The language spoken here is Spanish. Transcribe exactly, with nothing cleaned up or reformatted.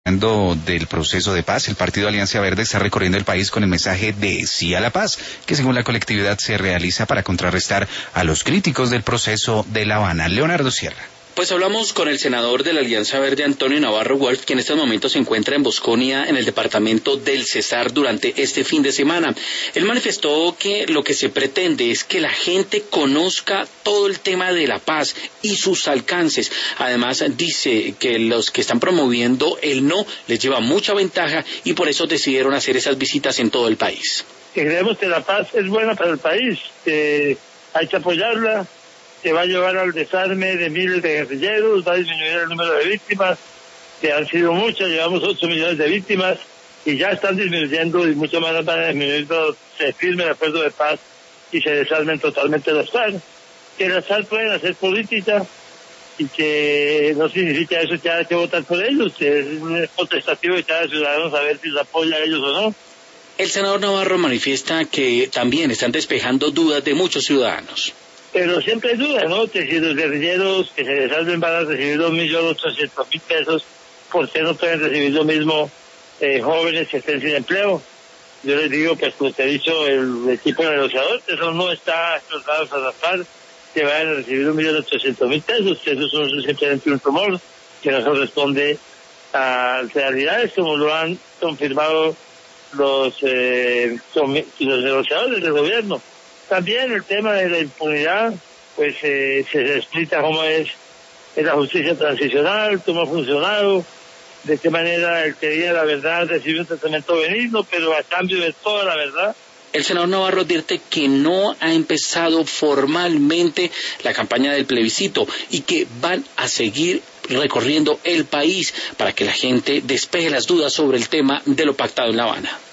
Del proceso de paz, el Partido Alianza Verde está recorriendo el país con el mensaje de sí a la paz, que según la colectividad se realiza para contrarrestar a los críticos del proceso de La Habana. Leonardo Sierra. Pues hablamos con el senador de la Alianza Verde, Antonio Navarro Wolf, que en estos momentos se encuentra en Bosconia, en el departamento del Cesar, durante este fin de semana. Él manifestó que lo que se pretende es que la gente conozca todo el tema de la paz y sus alcances. Además, dice que los que están promoviendo el no les lleva mucha ventaja y por eso decidieron hacer esas visitas en todo el país. Que creemos que la paz es buena para el país, que hay que apoyarla, que va a llevar al desarme de miles de guerrilleros, va a disminuir el número de víctimas, que han sido muchas, llevamos ocho millones de víctimas, y ya están disminuyendo, y mucho más van a disminuir cuando se firme el acuerdo de paz y se desarmen totalmente los F A R C. Que las F A R C pueden hacer política, y que no significa eso que hay que votar por ellos, que es potestativo de cada ciudadano saber si se apoya a ellos o no. El senador Navarro manifiesta que también están despejando dudas de muchos ciudadanos. Pero siempre hay dudas, ¿no? Que si los guerrilleros que se desarmen van a recibir dos millones ochocientos mil pesos, ¿por qué no pueden recibir lo mismo eh, jóvenes que estén sin empleo? Yo les digo, pues como te he dicho, el equipo negociador, eso no está explotado a la F A R C, que vayan a recibir un millón ochocientos mil pesos, que eso es simplemente un rumor que no corresponde a realidades como lo han confirmado los, eh, los negociadores del gobierno. También el tema de la impunidad, pues eh, se explica cómo es, es la justicia transicional, cómo ha funcionado, de qué manera el que diga la verdad recibe un tratamiento benigno, pero a cambio de toda la verdad. El senador Navarro advierte que no ha empezado formalmente la campaña del plebiscito y que van a seguir recorriendo el país para que la gente despeje las dudas sobre el tema de lo pactado en La Habana.